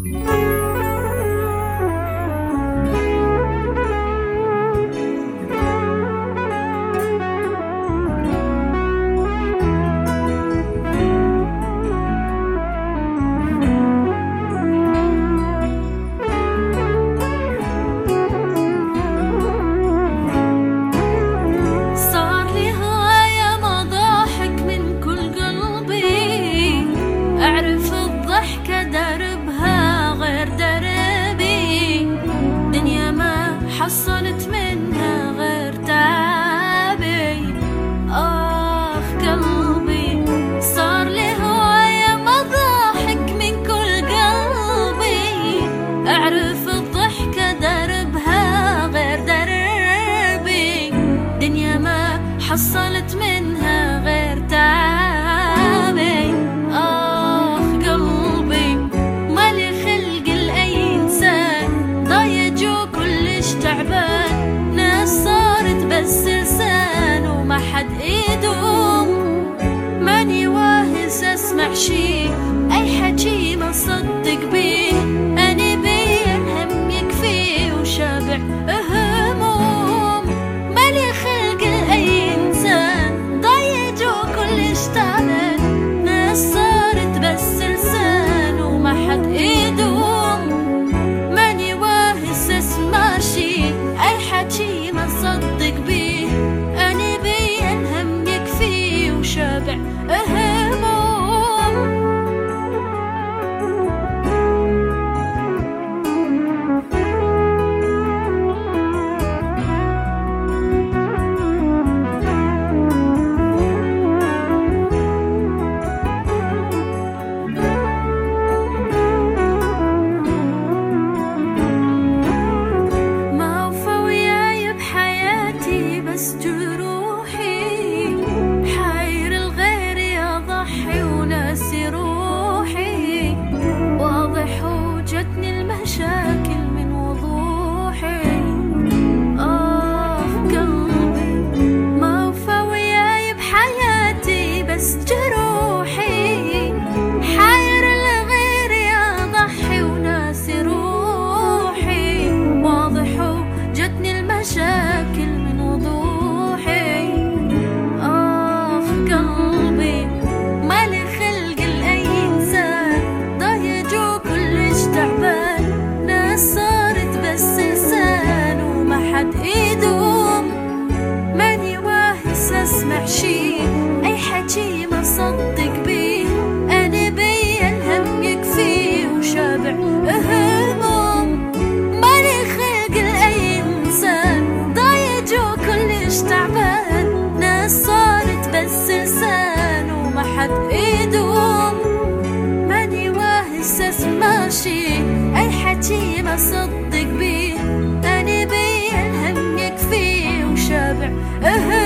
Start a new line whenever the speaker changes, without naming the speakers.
حصلت منها غير تعبي. قلبي صار لي هواية مضاحك من كل قلبي، أعرف الضحكة دربها غير دربي، دنيا ما حصلت منها غير تعبي. قلبي مالي خلق لأي إنسان ضايج وكلش تعبان، ناس صارت بس لسان وما حد يدوم، ماني واهس اسمع شي اي حكي ما صدق بيه، اني بيه الهم يكفي وشابع هموم، مالي خلق لاي انسان ضايج وكلش تعبان، ناس صارت بس لسان وما حد يدوم، ماني واهس اسمع شي اي حكي ما صدق بيه، اني بيه الهم يكفي وشابع هموم. بس جروحي حاير الغير أضحي وناسي روحي، واضح وجتني المشاكل من وضوحي. قلبي ما وفى وياي بحياتي بس جروحي، حاير الغير أضحي وناسي روحي، واضح وجتني المشاكل من وضوحي. قلبي مالي خلق لأي إنسان ضايج وكلش تعبان، ناس صارت بس لسان وما حد يدوم، ماني واهس اسمع شي أي حكي ما صدق بيه، أنا بيه الهم يكفي وشابع هموم، مالي خلق لأي إنسان ضايج وكلش تعبان، ناس صارت بس لسان وما حد يدوم، ماني واهس اسمع شي اي حكي ما صدق بيه، اني بيه الهم يكفي وشابع